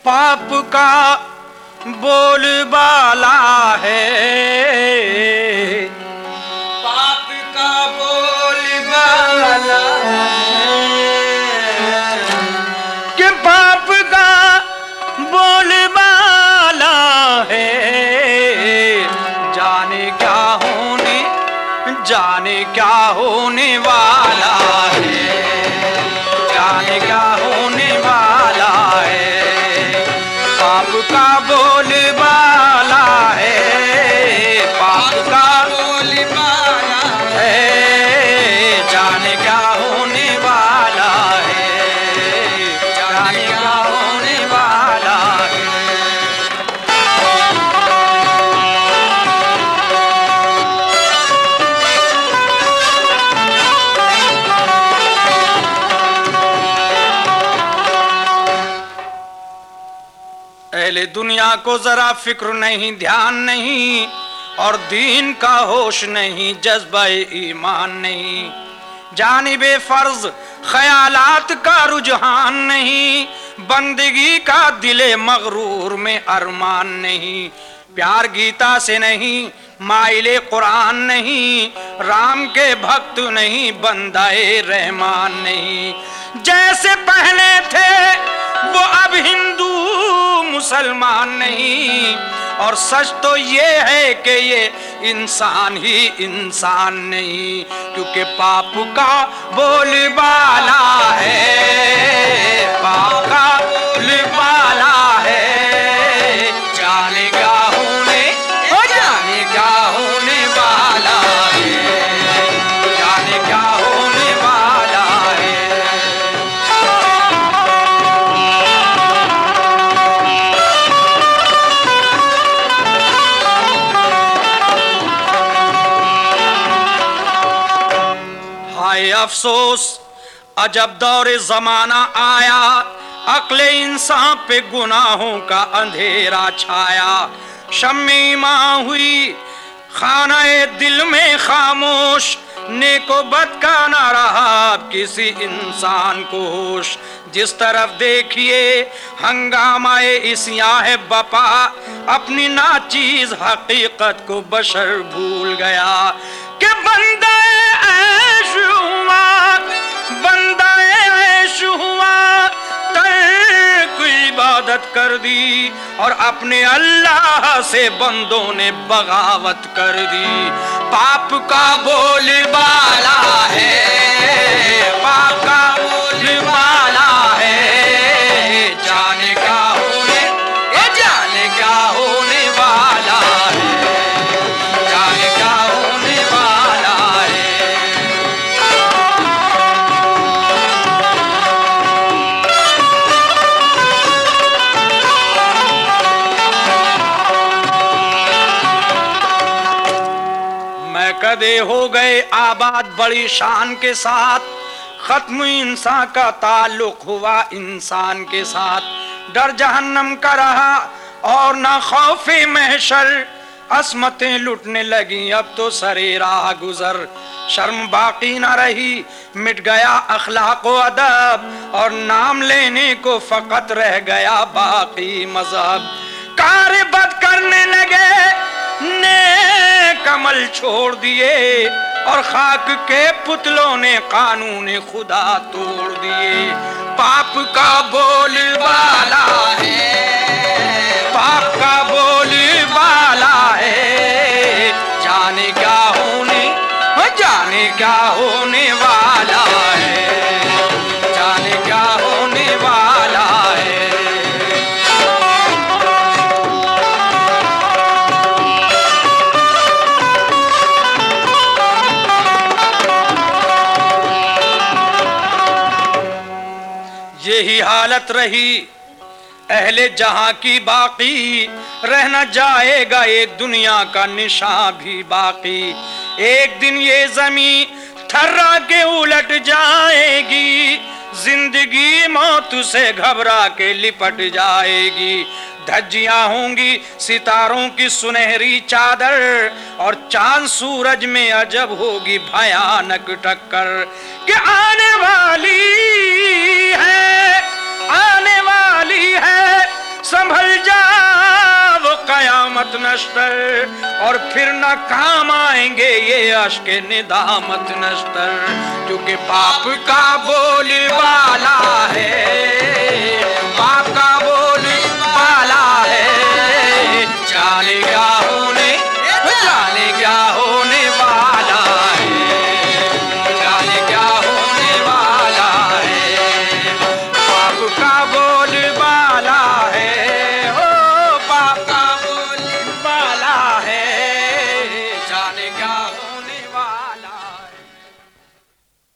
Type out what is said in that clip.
पाप का बोलबाला है, पाप का बोलबाला है, कि पाप का बोलबाला है। जाने क्या होने वाला है, जाने क्या होने वाला है। पाप का बोलबाला है, पाप का बोलबाला है, जाने क्या होने वाला है, जाने क्या होने वाला है। पहले दुनिया को जरा फिक्र नहीं, ध्यान नहीं, और दीन का होश नहीं, जज्बा ईमान नहीं, जानिबे फर्ज ख्यालात का रुझान नहीं, बंदगी का दिले मगरूर में अरमान नहीं, प्यार गीता से नहीं, माइले कुरान नहीं, राम के भक्त नहीं, बंदाए रहमान नहीं। जैसे पहले थे वो अब हिंदू मुसलमान नहीं, और सच तो ये है कि ये इंसान ही इंसान नहीं, क्योंकि पाप का बोलबाला है, पाप का बोलबाला है। जाने क्या होने, जाने क्या होने वाला है, जाने क्या होने वाला है। अफसोस अजब दौरे जमाना आया, अक्ले इंसान पे गुनाहों का अंधेरा छाया, शम्मे ईमान हुई खानाए दिल में खामोश, नेको बद का ना रहा किसी इंसान को होश। जिस तरफ देखिए हंगामाए इसिया है बपा, अपनी नाचीज हकीकत को बशर भूल गया, कि बंदा ऐश हुआ, बंदा ऐश हुआ, तर्क इबादत कर दी, और अपने अल्लाह से बंदों ने बगावत कर दी। पाप का बोलबाला है, पाप का बोलबाला है, जाने क्या होने, जाने क्या होने वाला है, जाने क्या होने वाला है। मैं कदे हो गए आबाद बड़ी शान के साथ, खत्म इंसान का ताल्लुक हुआ इंसान के साथ। डर जहन्नम का रहा और ना खौफे महशर, असमतें लुटने लगी अब तो सरे राह गुजर। शर्म बाकी ना रही, मिट गया अखलाक व अदब, और नाम लेने को फकत रह गया बाकी मजहब। कार बद करने लगे, नेक अमल छोड़ दिए, और खाक के पुतलों ने कानून खुदा तोड़ दिए। पाप का बोलबाला है, पाप का बोलबाला है, जाने क्या होने, जाने क्या होने वाला है, जाने क्या होने वाला है। यही हालत रही अहले जहां की बाकी, रहना जाएगा एक दुनिया का निशान भी बाकी। एक दिन ये जमी थर्रा के उलट जाएगी, जिंदगी मौत से घबरा के लिपट जाएगी। धज्जियां होंगी सितारों की सुनहरी चादर, और चांद सूरज में अजब होगी भयानक टक्कर, कि आने वाली है, आने वाली है निदामत नश्तर, और फिर न काम आएंगे ये अश्क निदामत नश्तर, क्योंकि पाप का बोलबाला है